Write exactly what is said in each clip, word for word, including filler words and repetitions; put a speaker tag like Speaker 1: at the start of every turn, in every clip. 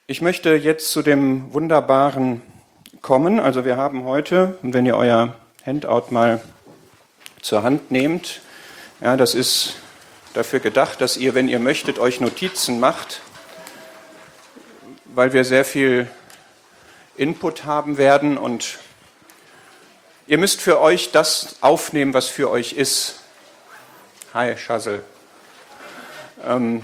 Speaker 1: Ich möchte jetzt zu dem Wunderbaren kommen. Also wir haben heute, und wenn ihr euer Handout mal zur Hand nehmt, ja, das ist dafür gedacht, dass ihr, wenn ihr möchtet, euch Notizen macht, weil wir sehr viel Input haben werden und ihr müsst für euch das aufnehmen, was für euch ist. Hi, Schassel. Ähm,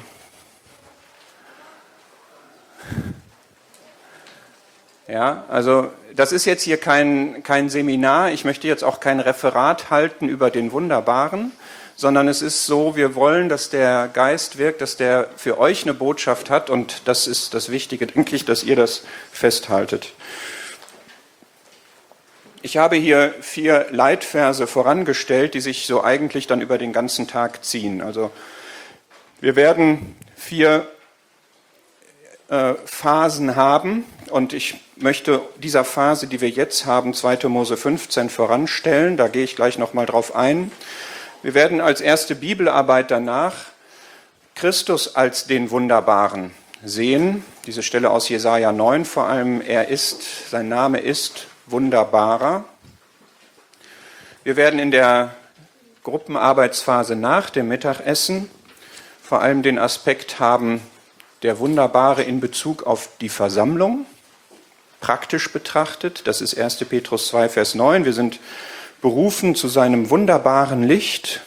Speaker 1: Ja, also das ist jetzt hier kein, kein Seminar, ich möchte jetzt auch kein Referat halten über den Wunderbaren, sondern es ist so, wir wollen, dass der Geist wirkt, dass der für euch eine Botschaft hat und das ist das Wichtige, denke ich, dass ihr das festhaltet. Ich habe hier vier Leitverse vorangestellt, die sich so eigentlich dann über den ganzen Tag ziehen. Also wir werden vier äh, Phasen haben und ich möchte dieser Phase, die wir jetzt haben, zweiter Mose fünfzehn, voranstellen. Da gehe ich gleich nochmal drauf ein. Wir werden als erste Bibelarbeit danach Christus als den Wunderbaren sehen. Diese Stelle aus Jesaja neun vor allem. Er ist, sein Name ist Wunderbarer. Wir werden in der Gruppenarbeitsphase nach dem Mittagessen vor allem den Aspekt haben, der Wunderbare in Bezug auf die Versammlung. Praktisch betrachtet, das ist erster Petrus zwei, Vers neun, wir sind berufen zu seinem wunderbaren Licht.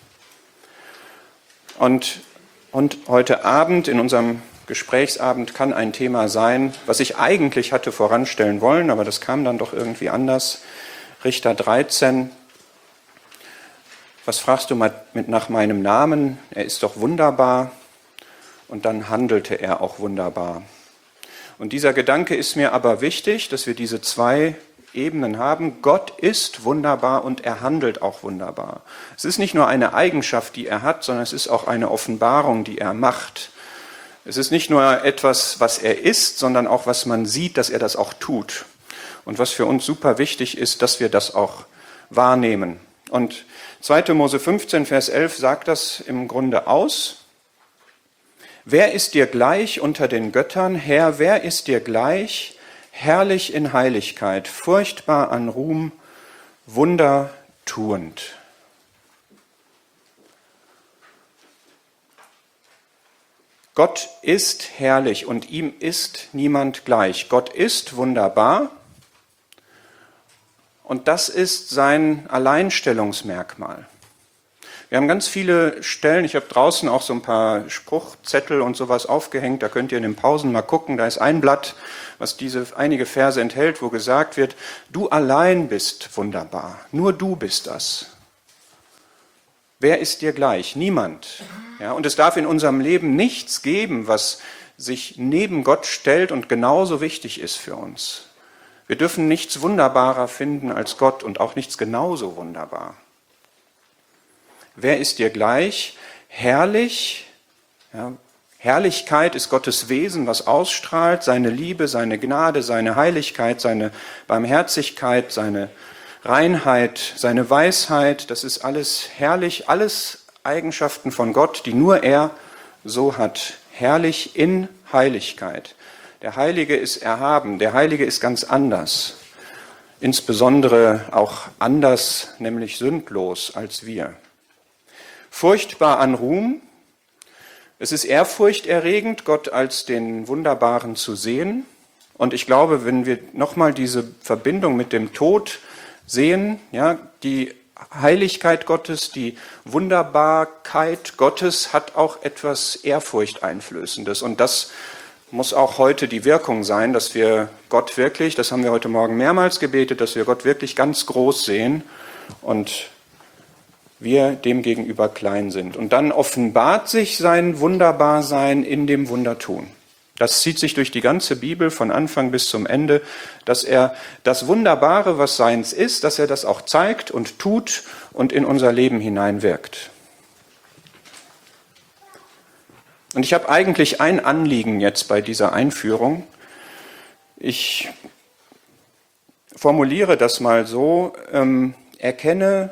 Speaker 1: Und, und heute Abend, in unserem Gesprächsabend, kann ein Thema sein, was ich eigentlich hatte voranstellen wollen, aber das kam dann doch irgendwie anders. Richter dreizehn, was fragst du mit nach meinem Namen? Er ist doch wunderbar. Und dann handelte er auch wunderbar. Und dieser Gedanke ist mir aber wichtig, dass wir diese zwei Ebenen haben. Gott ist wunderbar und er handelt auch wunderbar. Es ist nicht nur eine Eigenschaft, die er hat, sondern es ist auch eine Offenbarung, die er macht. Es ist nicht nur etwas, was er ist, sondern auch, was man sieht, dass er das auch tut. Und was für uns super wichtig ist, dass wir das auch wahrnehmen. Und zweiter Mose fünfzehn, Vers elf sagt das im Grunde aus. Wer ist dir gleich unter den Göttern? Herr, wer ist dir gleich? Herrlich in Heiligkeit, furchtbar an Ruhm, wundertuend. Gott ist herrlich und ihm ist niemand gleich. Gott ist wunderbar und das ist sein Alleinstellungsmerkmal. Wir haben ganz viele Stellen, ich habe draußen auch so ein paar Spruchzettel und sowas aufgehängt, da könnt ihr in den Pausen mal gucken, da ist ein Blatt, was diese einige Verse enthält, wo gesagt wird, du allein bist wunderbar, nur du bist das. Wer ist dir gleich? Niemand. Ja, und es darf in unserem Leben nichts geben, was sich neben Gott stellt und genauso wichtig ist für uns. Wir dürfen nichts wunderbarer finden als Gott und auch nichts genauso wunderbar. Wer ist dir gleich? Herrlich. Ja, Herrlichkeit ist Gottes Wesen, was ausstrahlt, seine Liebe, seine Gnade, seine Heiligkeit, seine Barmherzigkeit, seine Reinheit, seine Weisheit. Das ist alles herrlich, alles Eigenschaften von Gott, die nur er so hat. Herrlich in Heiligkeit. Der Heilige ist erhaben, der Heilige ist ganz anders. Insbesondere auch anders, nämlich sündlos als wir. Furchtbar an Ruhm. Es ist ehrfurchterregend, Gott als den Wunderbaren zu sehen. Und ich glaube, wenn wir nochmal diese Verbindung mit dem Tod sehen, ja, die Heiligkeit Gottes, die Wunderbarkeit Gottes hat auch etwas Ehrfurchteinflößendes. Und das muss auch heute die Wirkung sein, dass wir Gott wirklich, das haben wir heute Morgen mehrmals gebetet, dass wir Gott wirklich ganz groß sehen und wir dem gegenüber klein sind. Und dann offenbart sich sein Wunderbarsein in dem Wundertun. Das zieht sich durch die ganze Bibel von Anfang bis zum Ende, dass er das Wunderbare, was seins ist, dass er das auch zeigt und tut und in unser Leben hineinwirkt. Und ich habe eigentlich ein Anliegen jetzt bei dieser Einführung. Ich formuliere das mal so, ähm, erkenne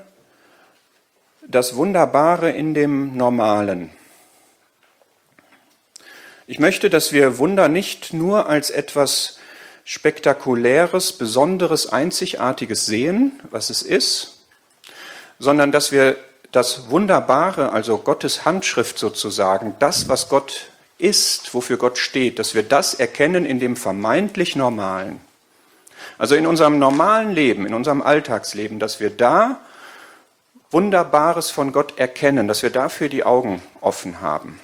Speaker 1: das Wunderbare in dem Normalen. Ich möchte, dass wir Wunder nicht nur als etwas Spektakuläres, Besonderes, Einzigartiges sehen, was es ist, sondern dass wir das Wunderbare, also Gottes Handschrift sozusagen, das, was Gott ist, wofür Gott steht, dass wir das erkennen in dem vermeintlich Normalen. Also in unserem normalen Leben, in unserem Alltagsleben, dass wir da Wunderbares von Gott erkennen, dass wir dafür die Augen offen haben.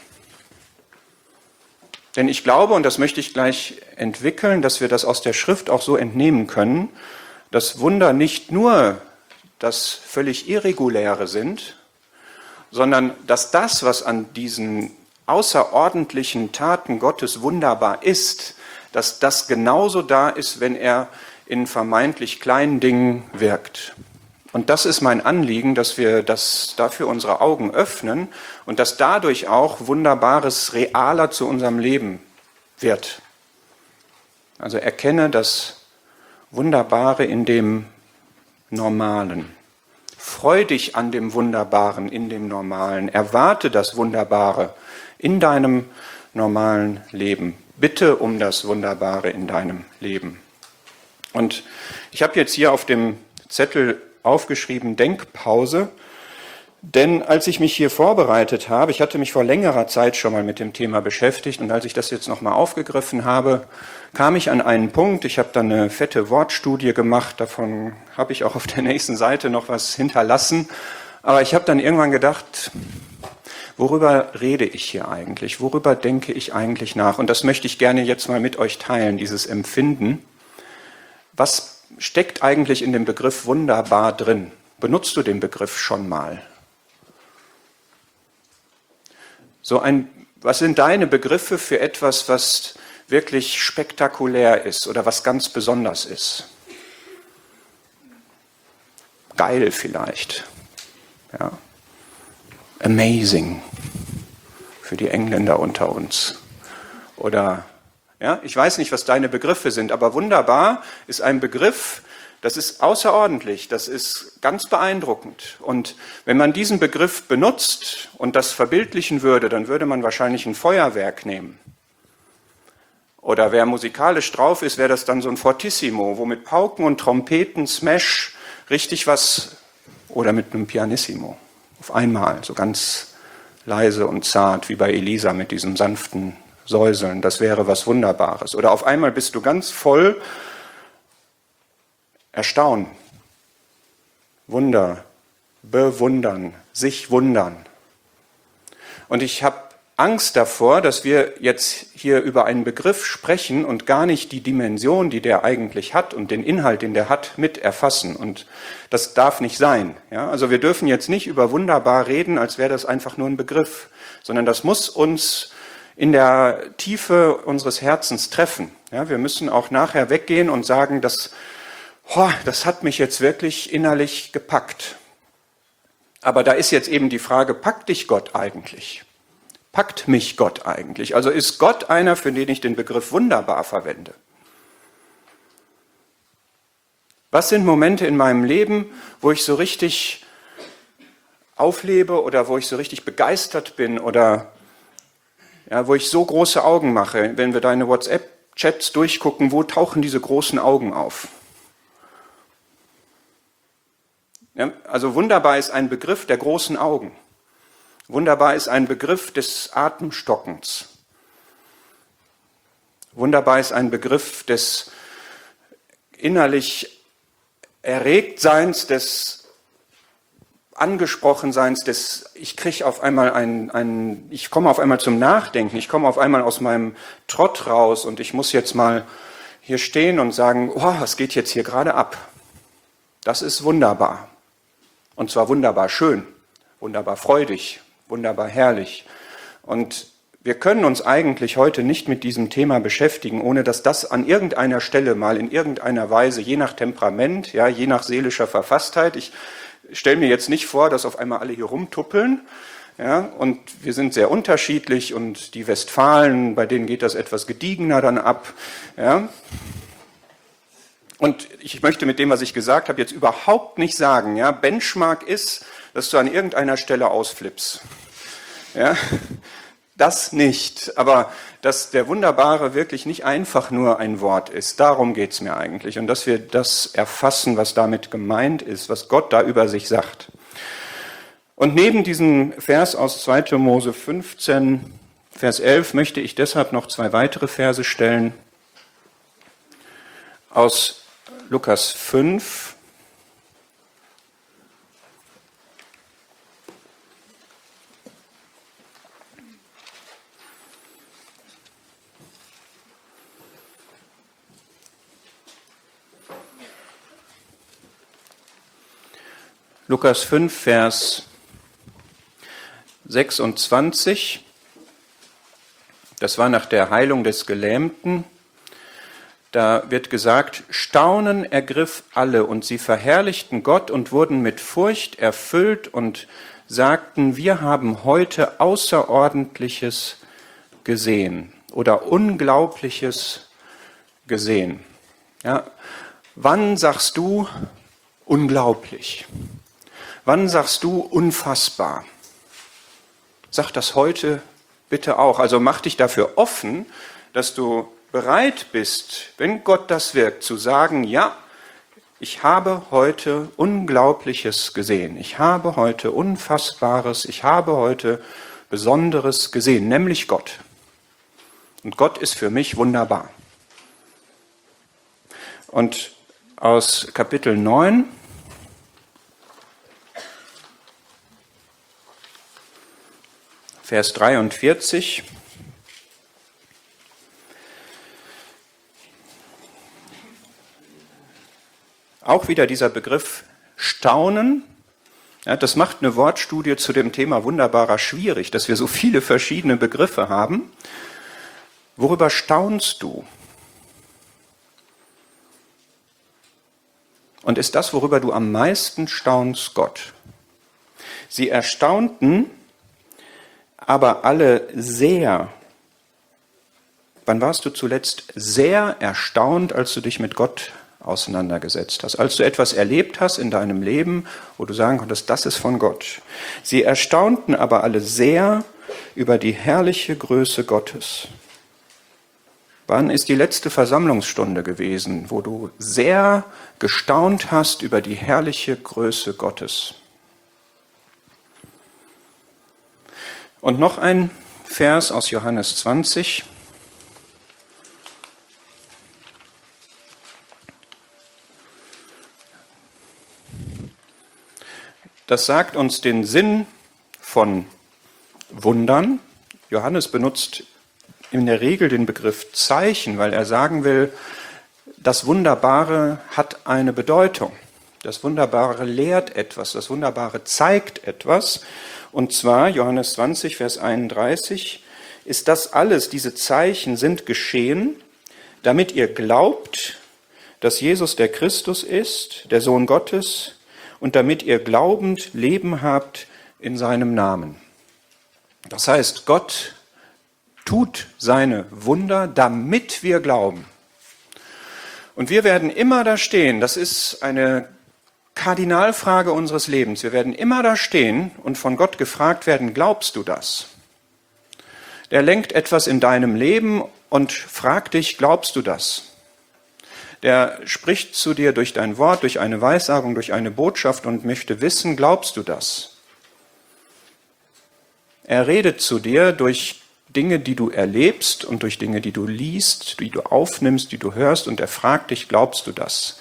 Speaker 1: Denn ich glaube, und das möchte ich gleich entwickeln, dass wir das aus der Schrift auch so entnehmen können, dass Wunder nicht nur das völlig Irreguläre sind, sondern dass das, was an diesen außerordentlichen Taten Gottes wunderbar ist, dass das genauso da ist, wenn er in vermeintlich kleinen Dingen wirkt. Und das ist mein Anliegen, dass wir das dafür unsere Augen öffnen und dass dadurch auch Wunderbares realer zu unserem Leben wird. Also erkenne das Wunderbare in dem Normalen. Freu dich an dem Wunderbaren in dem Normalen. Erwarte das Wunderbare in deinem normalen Leben. Bitte um das Wunderbare in deinem Leben. Und ich habe jetzt hier auf dem Zettel aufgeschrieben, Denkpause, denn als ich mich hier vorbereitet habe, ich hatte mich vor längerer Zeit schon mal mit dem Thema beschäftigt und als ich das jetzt nochmal aufgegriffen habe, kam ich an einen Punkt, ich habe dann eine fette Wortstudie gemacht, davon habe ich auch auf der nächsten Seite noch was hinterlassen, aber ich habe dann irgendwann gedacht, worüber rede ich hier eigentlich, worüber denke ich eigentlich nach? Und das möchte ich gerne jetzt mal mit euch teilen, dieses Empfinden. Was steckt eigentlich in dem Begriff wunderbar drin? Benutzt du den Begriff schon mal? So ein, was sind deine Begriffe für etwas, was wirklich spektakulär ist oder was ganz besonders ist? Geil vielleicht. Ja. Amazing für die Engländer unter uns. Oder ja, ich weiß nicht, was deine Begriffe sind, aber wunderbar ist ein Begriff, das ist außerordentlich, das ist ganz beeindruckend. Und wenn man diesen Begriff benutzt und das verbildlichen würde, dann würde man wahrscheinlich ein Feuerwerk nehmen. Oder wer musikalisch drauf ist, wäre das dann so ein Fortissimo, wo mit Pauken und Trompeten, Smash, richtig was, oder mit einem Pianissimo, auf einmal, so ganz leise und zart, wie bei Elisa mit diesem sanften Säuseln, das wäre was Wunderbares. Oder auf einmal bist du ganz voll Erstaunen, Wunder, bewundern, sich wundern. Und ich habe Angst davor, dass wir jetzt hier über einen Begriff sprechen und gar nicht die Dimension, die der eigentlich hat und den Inhalt, den der hat, mit erfassen. Und das darf nicht sein. Ja? Also wir dürfen jetzt nicht über wunderbar reden, als wäre das einfach nur ein Begriff, sondern das muss uns in der Tiefe unseres Herzens treffen. Ja, wir müssen auch nachher weggehen und sagen, das, oh, das hat mich jetzt wirklich innerlich gepackt. Aber da ist jetzt eben die Frage, packt dich Gott eigentlich? Packt mich Gott eigentlich? Also ist Gott einer, für den ich den Begriff wunderbar verwende? Was sind Momente in meinem Leben, wo ich so richtig auflebe oder wo ich so richtig begeistert bin oder ja, wo ich so große Augen mache, wenn wir deine WhatsApp-Chats durchgucken, wo tauchen diese großen Augen auf? Ja, also wunderbar ist ein Begriff der großen Augen. Wunderbar ist ein Begriff des Atemstockens. Wunderbar ist ein Begriff des innerlich Erregtseins, des Angesprochenseins, des ich kriege auf einmal ein, ein, ich komme auf einmal zum Nachdenken, ich komme auf einmal aus meinem Trott raus und ich muss jetzt mal hier stehen und sagen, oh, was geht jetzt hier gerade ab? Das ist wunderbar. Und zwar wunderbar schön, wunderbar freudig, wunderbar herrlich. Und wir können uns eigentlich heute nicht mit diesem Thema beschäftigen, ohne dass das an irgendeiner Stelle mal in irgendeiner Weise, je nach Temperament, ja, je nach seelischer Verfasstheit, ich stelle mir jetzt nicht vor, dass auf einmal alle hier rumtuppeln, ja, und wir sind sehr unterschiedlich und die Westfalen, bei denen geht das etwas gediegener dann ab, ja. Und ich möchte mit dem, was ich gesagt habe, jetzt überhaupt nicht sagen, ja, Benchmark ist, dass du an irgendeiner Stelle ausflippst. Ja. das nicht. Aber dass der Wunderbare wirklich nicht einfach nur ein Wort ist, darum geht es mir eigentlich. Und dass wir das erfassen, was damit gemeint ist, was Gott da über sich sagt. Und neben diesem Vers aus zweiter Mose fünfzehn, Vers elf, möchte ich deshalb noch zwei weitere Verse stellen. Aus Lukas fünf. Lukas fünf, Vers sechsundzwanzig. Das war nach der Heilung des Gelähmten. Da wird gesagt, Staunen ergriff alle und sie verherrlichten Gott und wurden mit Furcht erfüllt und sagten, wir haben heute Außerordentliches gesehen oder Unglaubliches gesehen. Ja, wann sagst du unglaublich? Wann sagst du unfassbar? Sag das heute bitte auch. Also mach dich dafür offen, dass du bereit bist, wenn Gott das wirkt, zu sagen, ja, ich habe heute Unglaubliches gesehen. Ich habe heute Unfassbares, ich habe heute Besonderes gesehen, nämlich Gott. Und Gott ist für mich wunderbar. Und aus Kapitel neun, Vers dreiundvierzig. Auch wieder dieser Begriff Staunen. Ja, das macht eine Wortstudie zu dem Thema Wunderbarer schwierig, dass wir so viele verschiedene Begriffe haben. Worüber staunst du? Und ist das, worüber du am meisten staunst, Gott? Sie erstaunten aber alle sehr. Wann warst du zuletzt sehr erstaunt, als du dich mit Gott auseinandergesetzt hast? Als du etwas erlebt hast in deinem Leben, wo du sagen konntest, das ist von Gott. Sie erstaunten aber alle sehr über die herrliche Größe Gottes. Wann ist die letzte Versammlungsstunde gewesen, wo du sehr gestaunt hast über die herrliche Größe Gottes? Und noch ein Vers aus Johannes zwanzig. Das sagt uns den Sinn von Wundern. Johannes benutzt in der Regel den Begriff Zeichen, weil er sagen will, das Wunderbare hat eine Bedeutung. Das Wunderbare lehrt etwas, das Wunderbare zeigt etwas. Und zwar, Johannes zwanzig, Vers einunddreißig, ist das alles, diese Zeichen sind geschehen, damit ihr glaubt, dass Jesus der Christus ist, der Sohn Gottes, und damit ihr glaubend Leben habt in seinem Namen. Das heißt, Gott tut seine Wunder, damit wir glauben. Und wir werden immer da stehen, das ist eine Kardinalfrage unseres Lebens. Wir werden immer da stehen und von Gott gefragt werden, glaubst du das? Der lenkt etwas in deinem Leben und fragt dich, glaubst du das? Der spricht zu dir durch dein Wort, durch eine Weissagung, durch eine Botschaft und möchte wissen, glaubst du das? Er redet zu dir durch Dinge, die du erlebst und durch Dinge, die du liest, die du aufnimmst, die du hörst und er fragt dich, glaubst du das?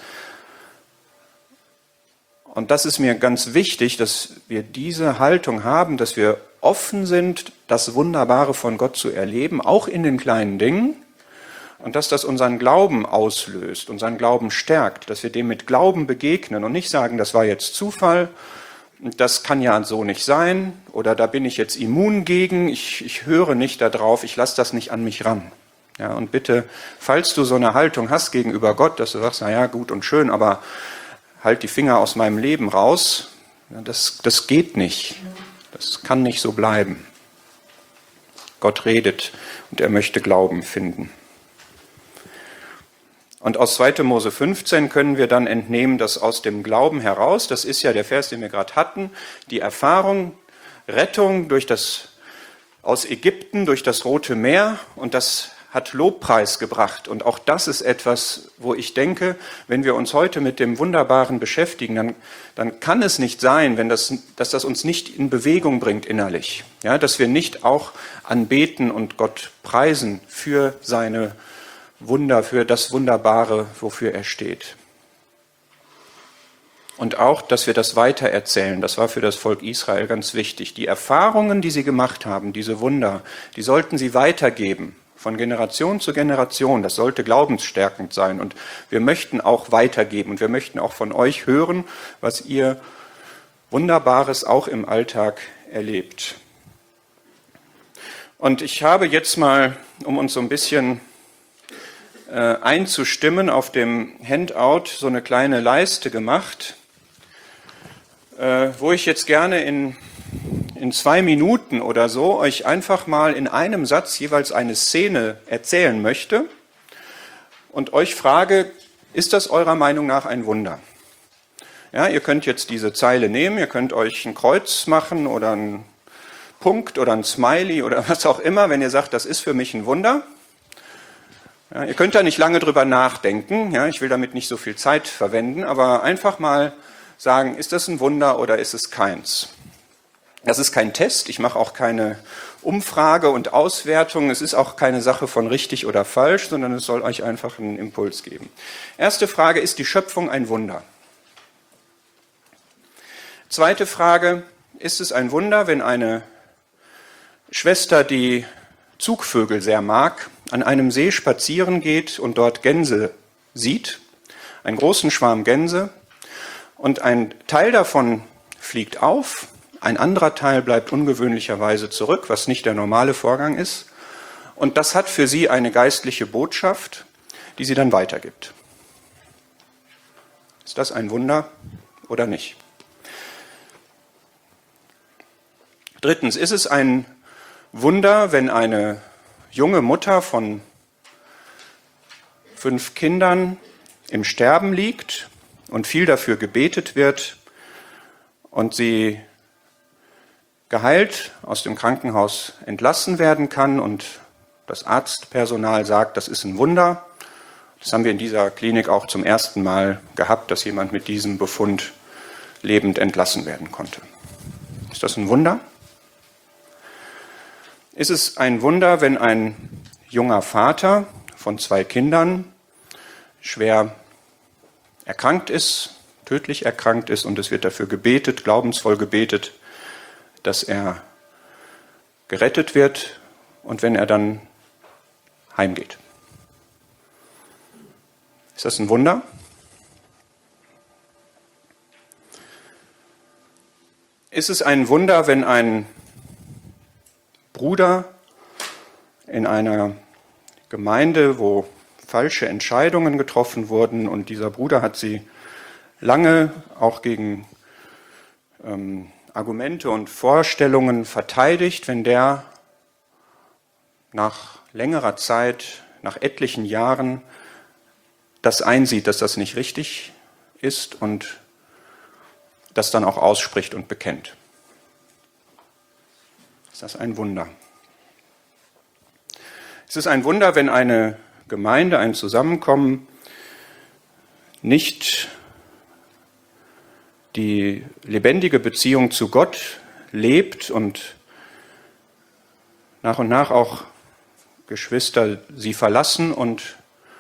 Speaker 1: Und das ist mir ganz wichtig, dass wir diese Haltung haben, dass wir offen sind, das Wunderbare von Gott zu erleben, auch in den kleinen Dingen. Und dass das unseren Glauben auslöst, unseren Glauben stärkt, dass wir dem mit Glauben begegnen und nicht sagen, das war jetzt Zufall, das kann ja so nicht sein oder da bin ich jetzt immun gegen, ich, ich höre nicht darauf, ich lasse das nicht an mich ran. Ja, und bitte, falls du so eine Haltung hast gegenüber Gott, dass du sagst, na ja, gut und schön, aber halt die Finger aus meinem Leben raus, das, das geht nicht. Das kann nicht so bleiben. Gott redet und er möchte Glauben finden. Und aus zweiter Mose fünfzehn können wir dann entnehmen, dass aus dem Glauben heraus, das ist ja der Vers, den wir gerade hatten, die Erfahrung, Rettung durch das aus Ägypten durch das Rote Meer und das hat Lobpreis gebracht. Und auch das ist etwas, wo ich denke, wenn wir uns heute mit dem Wunderbaren beschäftigen, dann, dann kann es nicht sein, wenn das, dass das uns nicht in Bewegung bringt innerlich. Ja, dass wir nicht auch anbeten und Gott preisen für seine Wunder, für das Wunderbare, wofür er steht. Und auch, dass wir das weitererzählen, das war für das Volk Israel ganz wichtig. Die Erfahrungen, die sie gemacht haben, diese Wunder, die sollten sie weitergeben. Von Generation zu Generation, das sollte glaubensstärkend sein. Und wir möchten auch weitergeben und wir möchten auch von euch hören, was ihr Wunderbares auch im Alltag erlebt. Und ich habe jetzt mal, um uns so ein bisschen äh, einzustimmen, auf dem Handout so eine kleine Leiste gemacht, äh, wo ich jetzt gerne in in zwei Minuten oder so euch einfach mal in einem Satz jeweils eine Szene erzählen möchte und euch frage, ist das eurer Meinung nach ein Wunder? Ja, ihr könnt jetzt diese Zeile nehmen, ihr könnt euch ein Kreuz machen oder einen Punkt oder ein Smiley oder was auch immer, wenn ihr sagt, das ist für mich ein Wunder. Ja, ihr könnt da nicht lange drüber nachdenken, ja, ich will damit nicht so viel Zeit verwenden, aber einfach mal sagen, ist das ein Wunder oder ist es keins? Das ist kein Test, ich mache auch keine Umfrage und Auswertung, es ist auch keine Sache von richtig oder falsch, sondern es soll euch einfach einen Impuls geben. Erste Frage, ist die Schöpfung ein Wunder? Zweite Frage, ist es ein Wunder, wenn eine Schwester, die Zugvögel sehr mag, an einem See spazieren geht und dort Gänse sieht, einen großen Schwarm Gänse, und ein Teil davon fliegt auf, ein anderer Teil bleibt ungewöhnlicherweise zurück, was nicht der normale Vorgang ist. Und das hat für sie eine geistliche Botschaft, die sie dann weitergibt. Ist das ein Wunder oder nicht? Drittens, ist es ein Wunder, wenn eine junge Mutter von fünf Kindern im Sterben liegt und viel dafür gebetet wird und sie geheilt aus dem Krankenhaus entlassen werden kann und das Arztpersonal sagt, das ist ein Wunder. Das haben wir in dieser Klinik auch zum ersten Mal gehabt, dass jemand mit diesem Befund lebend entlassen werden konnte. Ist das ein Wunder? Ist es ein Wunder, wenn ein junger Vater von zwei Kindern schwer erkrankt ist, tödlich erkrankt ist und es wird dafür gebetet, glaubensvoll gebetet, dass er gerettet wird und wenn er dann heimgeht? Ist das ein Wunder? Ist es ein Wunder, wenn ein Bruder in einer Gemeinde, wo falsche Entscheidungen getroffen wurden und dieser Bruder hat sie lange auch gegen ähm, Argumente und Vorstellungen verteidigt, wenn der nach längerer Zeit, nach etlichen Jahren das einsieht, dass das nicht richtig ist und das dann auch ausspricht und bekennt? Ist das ein Wunder? Ist es ein Wunder, wenn eine Gemeinde, ein Zusammenkommen nicht die lebendige Beziehung zu Gott lebt und nach und nach auch Geschwister sie verlassen und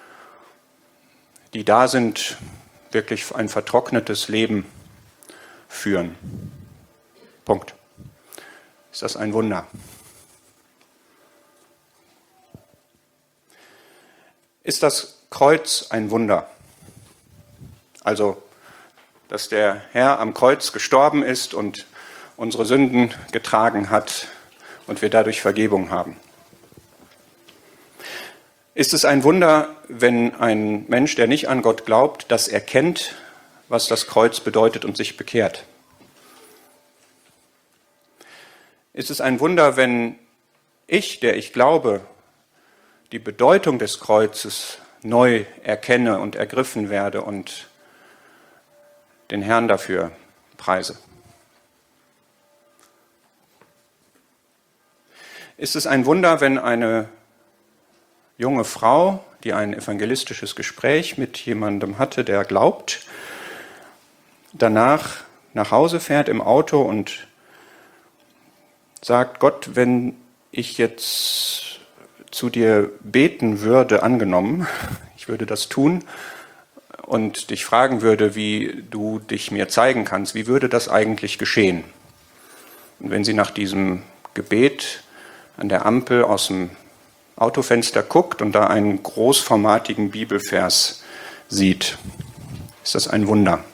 Speaker 1: die da sind, wirklich ein vertrocknetes Leben führen? Punkt. Ist das ein Wunder? Ist das Kreuz ein Wunder? Also, dass der Herr am Kreuz gestorben ist und unsere Sünden getragen hat und wir dadurch Vergebung haben. Ist es ein Wunder, wenn ein Mensch, der nicht an Gott glaubt, das erkennt, was das Kreuz bedeutet und sich bekehrt? Ist es ein Wunder, wenn ich, der ich glaube, die Bedeutung des Kreuzes neu erkenne und ergriffen werde und den Herrn dafür preise? Ist es ein Wunder, wenn eine junge Frau, die ein evangelistisches Gespräch mit jemandem hatte, der glaubt, danach nach Hause fährt im Auto und sagt, Gott, wenn ich jetzt zu dir beten würde, angenommen, ich würde das tun und dich fragen würde, wie du dich mir zeigen kannst, wie würde das eigentlich geschehen? Und wenn sie nach diesem Gebet an der Ampel aus dem Autofenster guckt und da einen großformatigen Bibelvers sieht, ist das ein Wunder.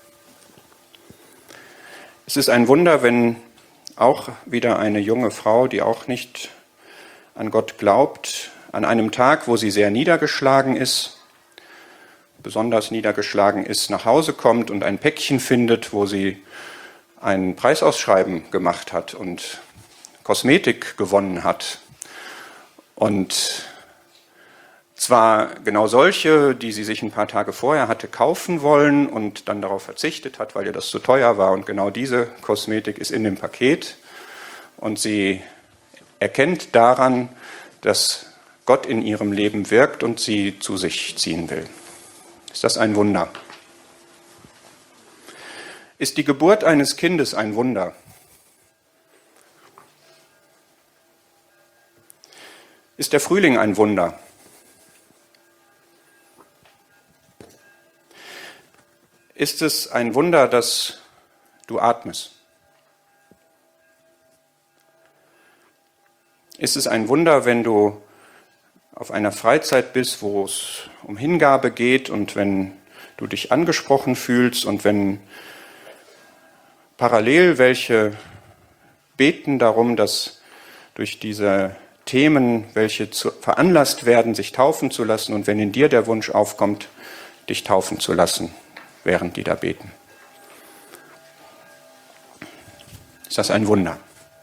Speaker 1: Es ist ein Wunder, wenn auch wieder eine junge Frau, die auch nicht an Gott glaubt, an einem Tag, wo sie sehr niedergeschlagen ist, besonders niedergeschlagen ist, nach Hause kommt und ein Päckchen findet, wo sie ein Preisausschreiben gemacht hat und Kosmetik gewonnen hat. Und zwar genau solche, die sie sich ein paar Tage vorher hatte kaufen wollen und dann darauf verzichtet hat, weil ihr das zu teuer war. Und genau diese Kosmetik ist in dem Paket. Und sie erkennt daran, dass Gott in ihrem Leben wirkt und sie zu sich ziehen will. Ist das ein Wunder? Ist die Geburt eines Kindes ein Wunder? Ist der Frühling ein Wunder? Ist es ein Wunder, dass du atmest? Ist es ein Wunder, wenn du auf einer Freizeit bist, wo es um Hingabe geht und wenn du dich angesprochen fühlst und wenn parallel welche beten darum, dass durch diese Themen, welche zu, veranlasst werden, sich taufen zu lassen und wenn in dir der Wunsch aufkommt, dich taufen zu lassen, während die da beten. Ist das ein Wunder?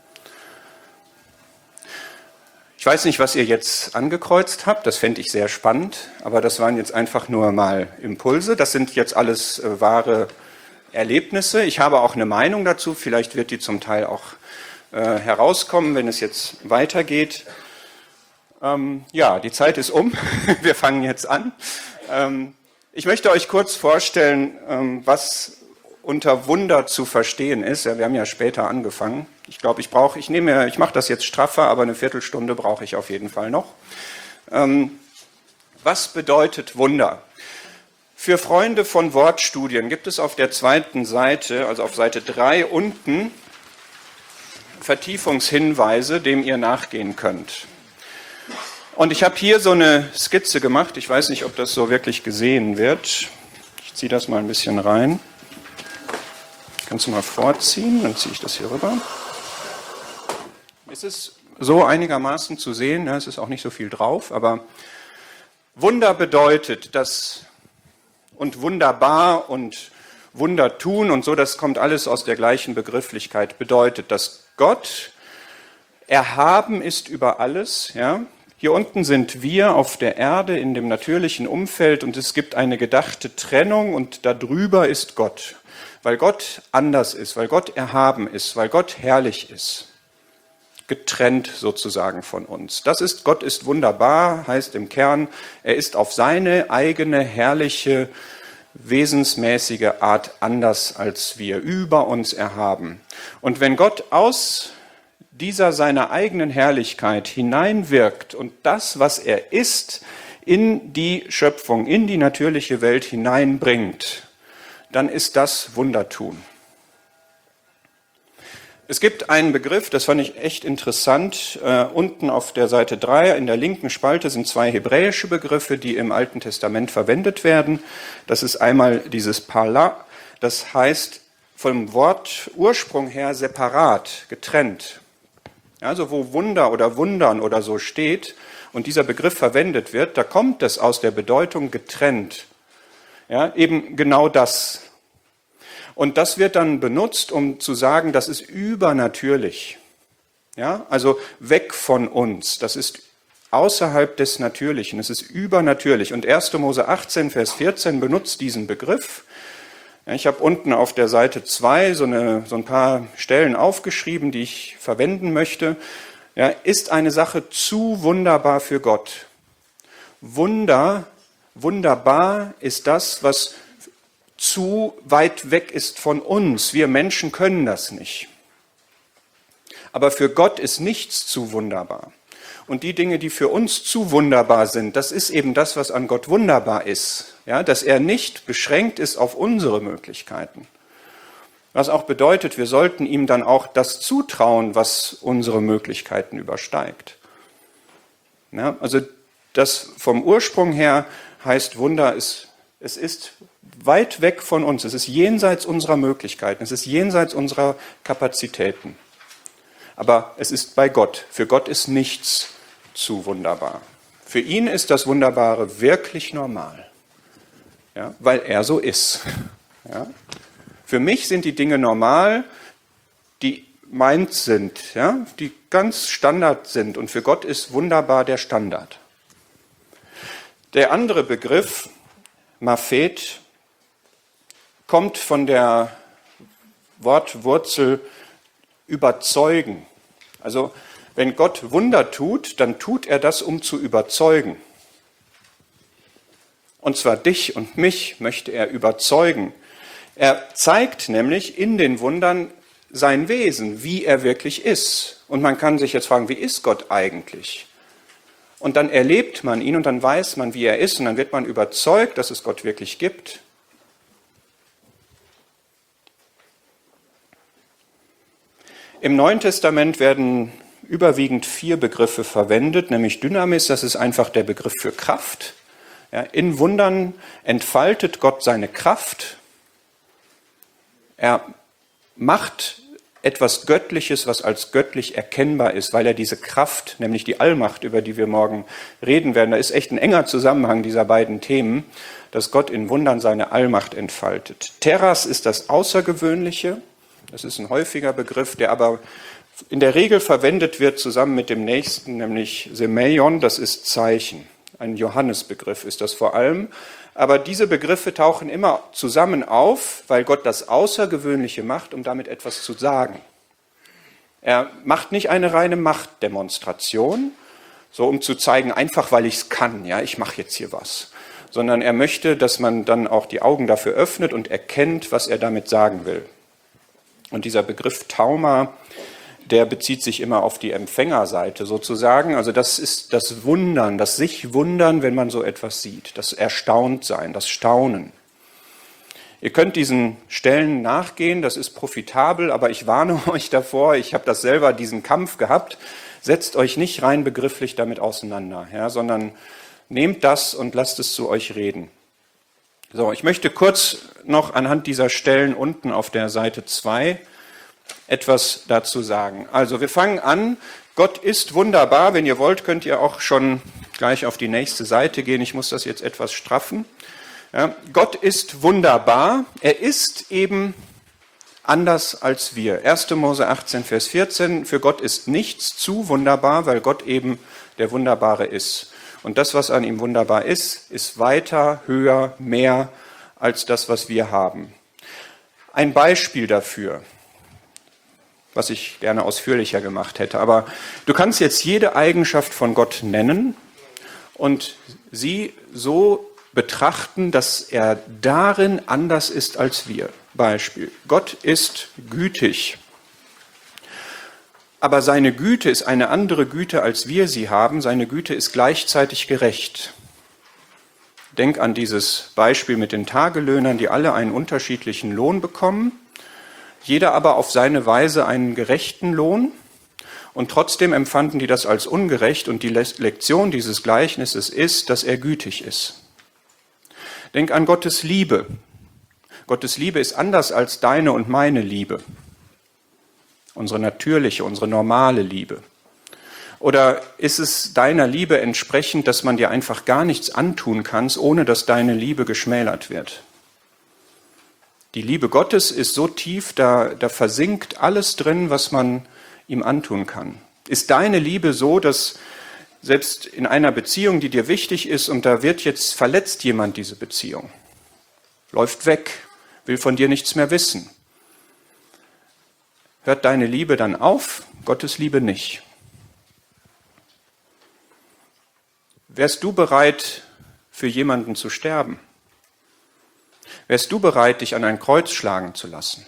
Speaker 1: Ich weiß nicht, was ihr jetzt angekreuzt habt, das fände ich sehr spannend, aber das waren jetzt einfach nur mal Impulse. Das sind jetzt alles äh, wahre Erlebnisse. Ich habe auch eine Meinung dazu, vielleicht wird die zum Teil auch äh, herauskommen, wenn es jetzt weitergeht. Ähm, ja, die Zeit ist um, wir fangen jetzt an. Ähm, ich möchte euch kurz vorstellen, ähm, was unter Wunder zu verstehen ist. Ja, wir haben ja später angefangen. Ich glaube, ich brauche, ich nehme, ich mache das jetzt straffer, aber eine Viertelstunde brauche ich auf jeden Fall noch. Ähm, was bedeutet Wunder? Für Freunde von Wortstudien gibt es auf der zweiten Seite, also auf Seite drei unten, Vertiefungshinweise, dem ihr nachgehen könnt. Und ich habe hier so eine Skizze gemacht. Ich weiß nicht, ob das so wirklich gesehen wird. Ich ziehe das mal ein bisschen rein. Kannst du mal vorziehen, dann ziehe ich das hier rüber. Es ist so einigermaßen zu sehen, es ist auch nicht so viel drauf, aber Wunder bedeutet, dass und wunderbar und Wunder tun und so, das kommt alles aus der gleichen Begrifflichkeit, bedeutet, dass Gott erhaben ist über alles. Ja? Hier unten sind wir auf der Erde in dem natürlichen Umfeld und es gibt eine gedachte Trennung und darüber ist Gott. Weil Gott anders ist, weil Gott erhaben ist, weil Gott herrlich ist. Getrennt sozusagen von uns. Das ist, Gott ist wunderbar, heißt im Kern, er ist auf seine eigene herrliche, wesensmäßige Art anders als wir, über uns erhaben. Und wenn Gott aus dieser seiner eigenen Herrlichkeit hineinwirkt und das, was er ist, in die Schöpfung, in die natürliche Welt hineinbringt, dann ist das Wundertun. Es gibt einen Begriff, das fand ich echt interessant, äh, unten auf der Seite drei, in der linken Spalte sind zwei hebräische Begriffe, die im Alten Testament verwendet werden. Das ist einmal dieses Parla, das heißt vom Wort Ursprung her separat, getrennt. Also wo Wunder oder Wundern oder so steht und dieser Begriff verwendet wird, da kommt es aus der Bedeutung getrennt. Ja, eben genau das. Und das wird dann benutzt, um zu sagen, das ist übernatürlich. Ja, also weg von uns. Das ist außerhalb des Natürlichen. Es ist übernatürlich. Und erster Mose achtzehn, Vers vierzehn benutzt diesen Begriff. Ja, ich habe unten auf der Seite zwei so, eine, so ein paar Stellen aufgeschrieben, die ich verwenden möchte. Ja, ist eine Sache zu wunderbar für Gott. Wunder, wunderbar ist das, was zu weit weg ist von uns. Wir Menschen können das nicht. Aber für Gott ist nichts zu wunderbar. Und die Dinge, die für uns zu wunderbar sind, das ist eben das, was an Gott wunderbar ist. Ja, dass er nicht beschränkt ist auf unsere Möglichkeiten. Was auch bedeutet, wir sollten ihm dann auch das zutrauen, was unsere Möglichkeiten übersteigt. Ja, also das vom Ursprung her heißt Wunder, ist, es ist weit weg von uns, es ist jenseits unserer Möglichkeiten, es ist jenseits unserer Kapazitäten. Aber es ist bei Gott. Für Gott ist nichts zu wunderbar. Für ihn ist das Wunderbare wirklich normal, ja, weil er so ist. Ja. Für mich sind die Dinge normal, die meins sind, ja, die ganz Standard sind. Und für Gott ist wunderbar der Standard. Der andere Begriff, Maphet, kommt von der Wortwurzel überzeugen. Also wenn Gott Wunder tut, dann tut er das, um zu überzeugen. Und zwar dich und mich möchte er überzeugen. Er zeigt nämlich in den Wundern sein Wesen, wie er wirklich ist. Und man kann sich jetzt fragen, wie ist Gott eigentlich? Und dann erlebt man ihn und dann weiß man, wie er ist. Und dann wird man überzeugt, dass es Gott wirklich gibt. Im Neuen Testament werden überwiegend vier Begriffe verwendet, nämlich Dynamis, das ist einfach der Begriff für Kraft. Ja, in Wundern entfaltet Gott seine Kraft. Er macht etwas Göttliches, was als göttlich erkennbar ist, weil er diese Kraft, nämlich die Allmacht, über die wir morgen reden werden, da ist echt ein enger Zusammenhang dieser beiden Themen, dass Gott in Wundern seine Allmacht entfaltet. Teras ist das Außergewöhnliche. Das ist ein häufiger Begriff, der aber in der Regel verwendet wird zusammen mit dem nächsten, nämlich Semeion, das ist Zeichen. Ein Johannesbegriff ist das vor allem. Aber diese Begriffe tauchen immer zusammen auf, weil Gott das Außergewöhnliche macht, um damit etwas zu sagen. Er macht nicht eine reine Machtdemonstration, so um zu zeigen, einfach weil ich es kann, ja, ich mache jetzt hier was. Sondern er möchte, dass man dann auch die Augen dafür öffnet und erkennt, was er damit sagen will. Und dieser Begriff Tauma, der bezieht sich immer auf die Empfängerseite sozusagen. Also das ist das Wundern, das sich wundern, wenn man so etwas sieht. Das Erstauntsein, das Staunen. Ihr könnt diesen Stellen nachgehen, das ist profitabel, aber ich warne euch davor, ich habe das selber, diesen Kampf gehabt. Setzt euch nicht rein begrifflich damit auseinander, ja, sondern nehmt das und lasst es zu euch reden. So, ich möchte kurz noch anhand dieser Stellen unten auf der Seite zwei etwas dazu sagen. Also wir fangen an, Gott ist wunderbar. Wenn ihr wollt, könnt ihr auch schon gleich auf die nächste Seite gehen. Ich muss das jetzt etwas straffen. Ja, Gott ist wunderbar. Er ist eben anders als wir. erster Mose achtzehn, Vers vierzehn. Für Gott ist nichts zu wunderbar, weil Gott eben der Wunderbare ist. Und das, was an ihm wunderbar ist, ist weiter, höher, mehr als das, was wir haben. Ein Beispiel dafür, was ich gerne ausführlicher gemacht hätte. Aber du kannst jetzt jede Eigenschaft von Gott nennen und sie so betrachten, dass er darin anders ist als wir. Beispiel: Gott ist gütig. Aber seine Güte ist eine andere Güte, als wir sie haben. Seine Güte ist gleichzeitig gerecht. Denk an dieses Beispiel mit den Tagelöhnern, die alle einen unterschiedlichen Lohn bekommen, jeder aber auf seine Weise einen gerechten Lohn. Und trotzdem empfanden die das als ungerecht. Und die Lektion dieses Gleichnisses ist, dass er gütig ist. Denk an Gottes Liebe. Gottes Liebe ist anders als deine und meine Liebe. Unsere natürliche, unsere normale Liebe. Oder ist es deiner Liebe entsprechend, dass man dir einfach gar nichts antun kannst, ohne dass deine Liebe geschmälert wird? Die Liebe Gottes ist so tief, da, da versinkt alles drin, was man ihm antun kann. Ist deine Liebe so, dass selbst in einer Beziehung, die dir wichtig ist, und da wird jetzt verletzt jemand diese Beziehung, läuft weg, will von dir nichts mehr wissen, hört deine Liebe dann auf? Gottes Liebe nicht. Wärst du bereit, für jemanden zu sterben? Wärst du bereit, dich an ein Kreuz schlagen zu lassen?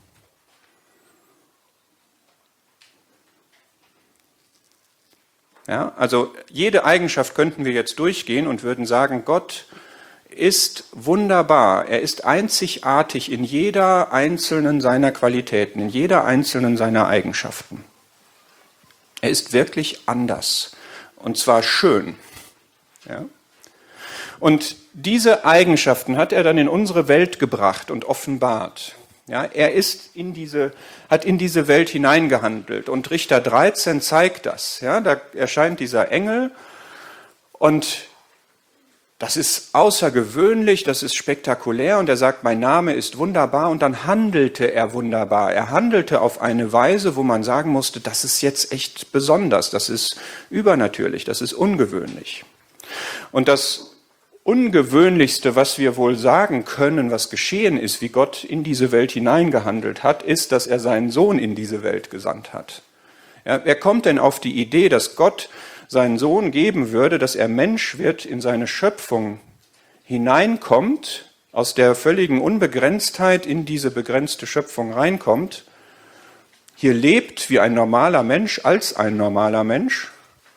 Speaker 1: Ja, also jede Eigenschaft könnten wir jetzt durchgehen und würden sagen, Gott ist wunderbar. Er ist einzigartig in jeder einzelnen seiner Qualitäten, in jeder einzelnen seiner Eigenschaften. Er ist wirklich anders und zwar schön. Ja? Und diese Eigenschaften hat er dann in unsere Welt gebracht und offenbart. Ja, er ist in diese, hat in diese Welt hineingehandelt und Richter dreizehn zeigt das. Ja, da erscheint dieser Engel und das ist außergewöhnlich, das ist spektakulär und er sagt, mein Name ist wunderbar und dann handelte er wunderbar. Er handelte auf eine Weise, wo man sagen musste, das ist jetzt echt besonders, das ist übernatürlich, das ist ungewöhnlich. Und das Ungewöhnlichste, was wir wohl sagen können, was geschehen ist, wie Gott in diese Welt hineingehandelt hat, ist, dass er seinen Sohn in diese Welt gesandt hat. Ja, wer kommt denn auf die Idee, dass Gott seinen Sohn geben würde, dass er Mensch wird, in seine Schöpfung hineinkommt, aus der völligen Unbegrenztheit in diese begrenzte Schöpfung reinkommt, hier lebt wie ein normaler Mensch, als ein normaler Mensch,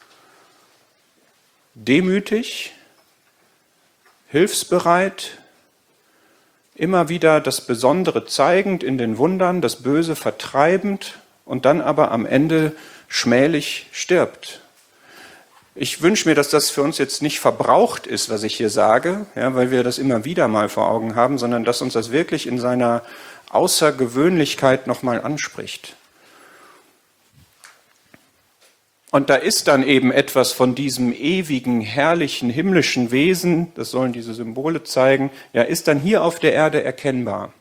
Speaker 1: demütig, hilfsbereit, immer wieder das Besondere zeigend in den Wundern, das Böse vertreibend und dann aber am Ende schmählich stirbt. Ich wünsche mir, dass das für uns jetzt nicht verbraucht ist, was ich hier sage, ja, weil wir das immer wieder mal vor Augen haben, sondern dass uns das wirklich in seiner Außergewöhnlichkeit nochmal anspricht. Und da ist dann eben etwas von diesem ewigen, herrlichen, himmlischen Wesen, das sollen diese Symbole zeigen, ja, ist dann hier auf der Erde erkennbar.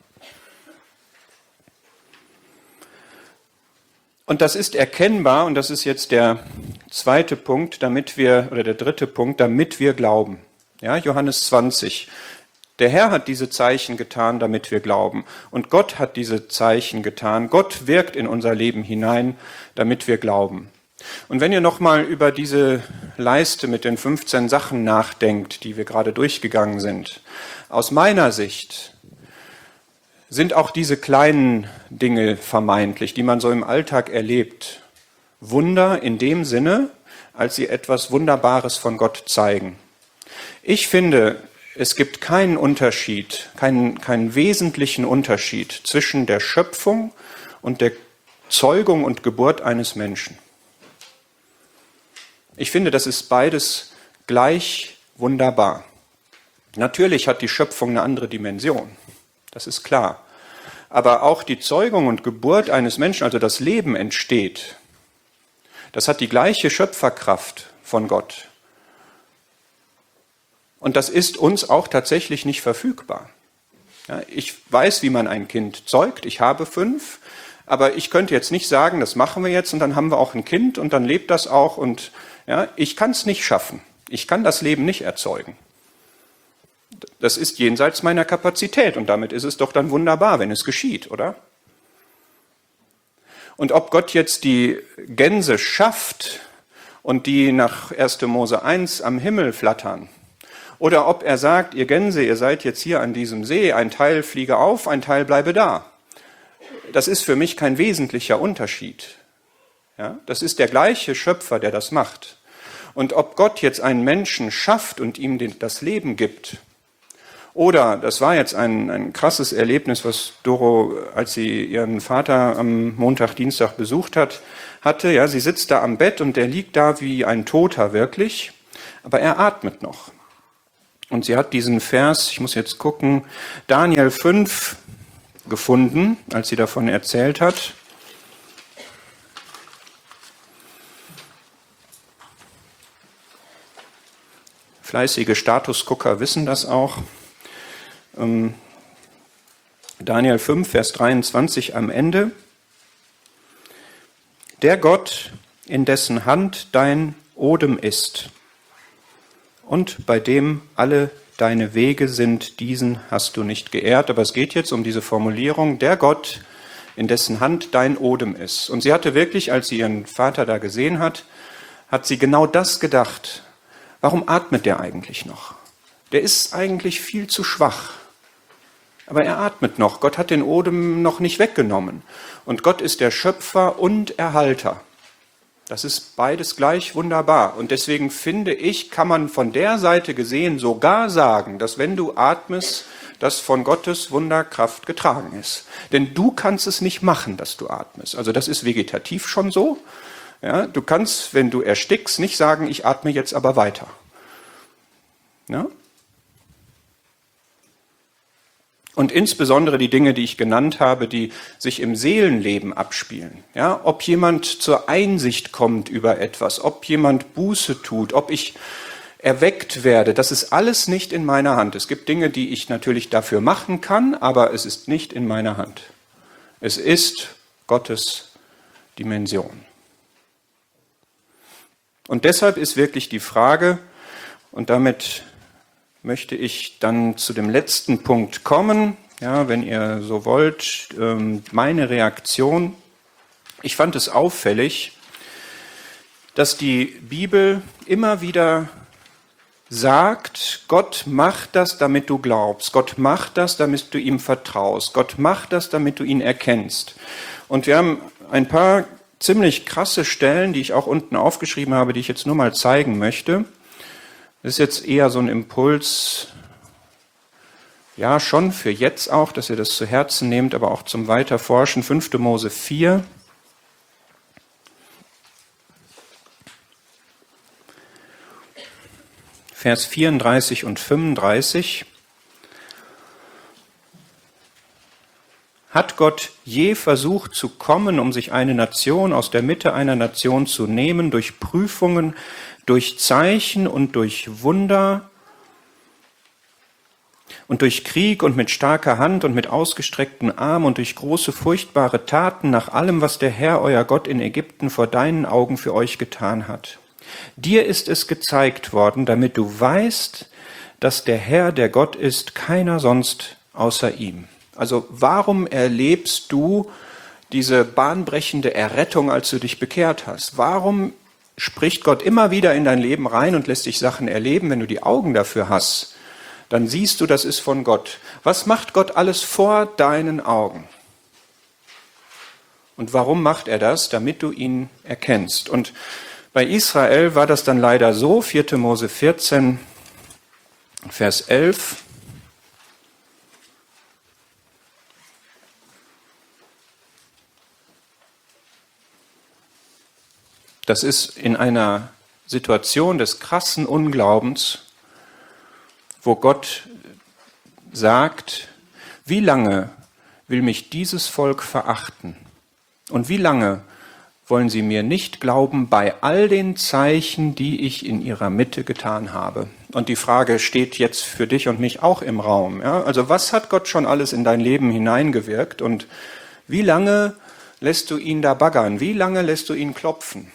Speaker 1: Und das ist erkennbar, und das ist jetzt der zweite Punkt, damit wir, oder der dritte Punkt, damit wir glauben. Ja, Johannes zwanzig. Der Herr hat diese Zeichen getan, damit wir glauben. Und Gott hat diese Zeichen getan. Gott wirkt in unser Leben hinein, damit wir glauben. Und wenn ihr nochmal über diese Leiste mit den fünfzehn Sachen nachdenkt, die wir gerade durchgegangen sind, aus meiner Sicht sind auch diese kleinen Dinge vermeintlich, die man so im Alltag erlebt, Wunder in dem Sinne, als sie etwas Wunderbares von Gott zeigen. Ich finde, es gibt keinen Unterschied, keinen, keinen wesentlichen Unterschied zwischen der Schöpfung und der Zeugung und Geburt eines Menschen. Ich finde, das ist beides gleich wunderbar. Natürlich hat die Schöpfung eine andere Dimension, das ist klar. Aber auch die Zeugung und Geburt eines Menschen, also das Leben entsteht, das hat die gleiche Schöpferkraft von Gott. Und das ist uns auch tatsächlich nicht verfügbar. Ja, ich weiß, wie man ein Kind zeugt, ich habe fünf, aber ich könnte jetzt nicht sagen, das machen wir jetzt und dann haben wir auch ein Kind und dann lebt das auch und ja, ich kann es nicht schaffen. Ich kann das Leben nicht erzeugen. Das ist jenseits meiner Kapazität und damit ist es doch dann wunderbar, wenn es geschieht, oder? Und ob Gott jetzt die Gänse schafft und die nach erster Mose eins am Himmel flattern, oder ob er sagt, ihr Gänse, ihr seid jetzt hier an diesem See, ein Teil fliege auf, ein Teil bleibe da. Das ist für mich kein wesentlicher Unterschied. Ja, das ist der gleiche Schöpfer, der das macht. Und ob Gott jetzt einen Menschen schafft und ihm den, das Leben gibt, oder, das war jetzt ein, ein krasses Erlebnis, was Doro, als sie ihren Vater am Montag, Dienstag besucht hat, hatte. Ja, sie sitzt da am Bett und der liegt da wie ein Toter wirklich, aber er atmet noch. Und sie hat diesen Vers, ich muss jetzt gucken, Daniel fünf gefunden, als sie davon erzählt hat. Fleißige Statusgucker wissen das auch. Ähm, Daniel fünf, Vers dreiundzwanzig am Ende. Der Gott, in dessen Hand dein Odem ist und bei dem alle deine Wege sind, diesen hast du nicht geehrt. Aber es geht jetzt um diese Formulierung, der Gott, in dessen Hand dein Odem ist. Und sie hatte wirklich, als sie ihren Vater da gesehen hat, hat sie genau das gedacht, warum atmet der eigentlich noch? Der ist eigentlich viel zu schwach. Aber er atmet noch. Gott hat den Odem noch nicht weggenommen. Und Gott ist der Schöpfer und Erhalter. Das ist beides gleich wunderbar. Und deswegen finde ich, kann man von der Seite gesehen sogar sagen, dass wenn du atmest, das von Gottes Wunderkraft getragen ist. Denn du kannst es nicht machen, dass du atmest. Also das ist vegetativ schon so. Ja, du kannst, wenn du erstickst, nicht sagen, ich atme jetzt aber weiter. Ja? Und insbesondere die Dinge, die ich genannt habe, die sich im Seelenleben abspielen. Ja, ob jemand zur Einsicht kommt über etwas, ob jemand Buße tut, ob ich erweckt werde, das ist alles nicht in meiner Hand. Es gibt Dinge, die ich natürlich dafür machen kann, aber es ist nicht in meiner Hand. Es ist Gottes Dimension. Und deshalb ist wirklich die Frage, und damit möchte ich dann zu dem letzten Punkt kommen, ja, wenn ihr so wollt, meine Reaktion. Ich fand es auffällig, dass die Bibel immer wieder sagt, Gott macht das, damit du glaubst. Gott macht das, damit du ihm vertraust. Gott macht das, damit du ihn erkennst. Und wir haben ein paar ziemlich krasse Stellen, die ich auch unten aufgeschrieben habe, die ich jetzt nur mal zeigen möchte. Das ist jetzt eher so ein Impuls, ja schon für jetzt auch, dass ihr das zu Herzen nehmt, aber auch zum Weiterforschen. fünfte Mose vier. Vers vierunddreißig und fünfunddreißig. Hat Gott je versucht zu kommen, um sich eine Nation aus der Mitte einer Nation zu nehmen, durch Prüfungen, durch Zeichen und durch Wunder und durch Krieg und mit starker Hand und mit ausgestreckten Arm und durch große furchtbare Taten nach allem, was der Herr, euer Gott in Ägypten vor deinen Augen für euch getan hat? Dir ist es gezeigt worden, damit du weißt, dass der Herr, der Gott ist, keiner sonst außer ihm. Also warum erlebst du diese bahnbrechende Errettung, als du dich bekehrt hast? Warum spricht Gott immer wieder in dein Leben rein und lässt dich Sachen erleben? Wenn du die Augen dafür hast, dann siehst du, das ist von Gott. Was macht Gott alles vor deinen Augen? Und warum macht er das? Damit du ihn erkennst. Und bei Israel war das dann leider so, vierte Mose vierzehn, Vers elf. Das ist in einer Situation des krassen Unglaubens, wo Gott sagt, wie lange will mich dieses Volk verachten? Und wie lange wollen sie mir nicht glauben bei all den Zeichen, die ich in ihrer Mitte getan habe? Und die Frage steht jetzt für dich und mich auch im Raum. Ja? Also was hat Gott schon alles in dein Leben hineingewirkt? Und wie lange lässt du ihn da baggern? Wie lange lässt du ihn klopfen?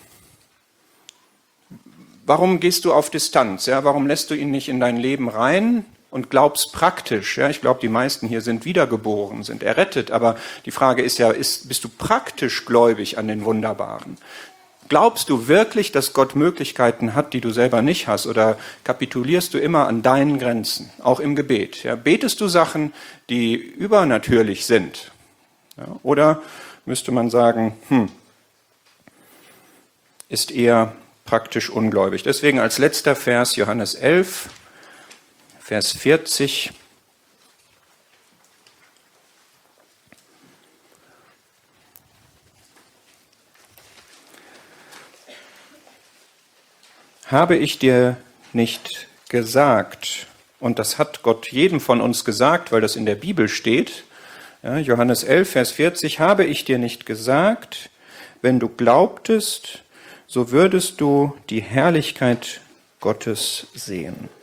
Speaker 1: Warum gehst du auf Distanz? Ja? Warum lässt du ihn nicht in dein Leben rein und glaubst praktisch? Ja? Ich glaube, die meisten hier sind wiedergeboren, sind errettet. Aber die Frage ist ja, ist, bist du praktisch gläubig an den Wunderbaren? Glaubst du wirklich, dass Gott Möglichkeiten hat, die du selber nicht hast? Oder kapitulierst du immer an deinen Grenzen, auch im Gebet? Ja? Betest du Sachen, die übernatürlich sind? Ja? Oder müsste man sagen, hm, ist eher praktisch ungläubig. Deswegen als letzter Vers Johannes elf, Vers vierzig. Habe ich dir nicht gesagt, und das hat Gott jedem von uns gesagt, weil das in der Bibel steht, ja, Johannes elf, Vers vierzig, habe ich dir nicht gesagt, wenn du glaubtest, so würdest du die Herrlichkeit Gottes sehen.